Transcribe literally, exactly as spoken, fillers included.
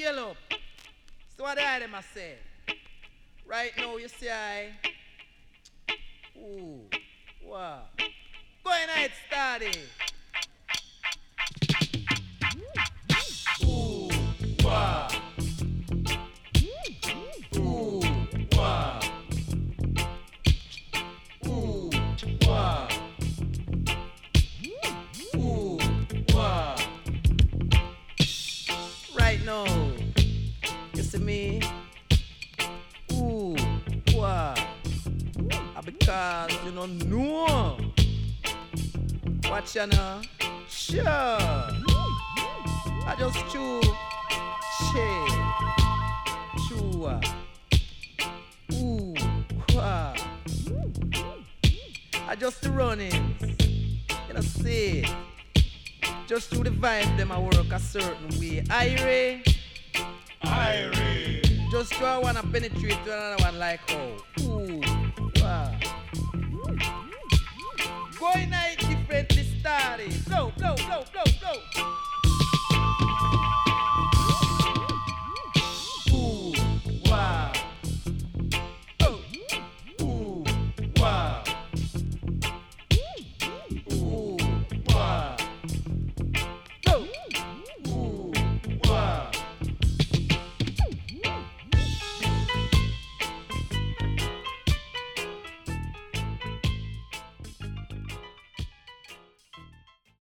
scale up. So what I them I say? Right now you see I. Ooh, wow. Go ahead, started. Ooh, wow. Ooh, wow. Ooh, wow. Ooh, wow. Right now, you see me? Ooh, wow. Because you don't know. Watch ya now. Sure. I just chew. Che. Chew. Ooh. Wah. I just the runnings. You know, see it. Just through the vibe, them I work a certain way. Irie. Irie. Just do I wanna penetrate to another one like oh. Ooh. Wow. Going night differently started. Blow, blow, blow, blow.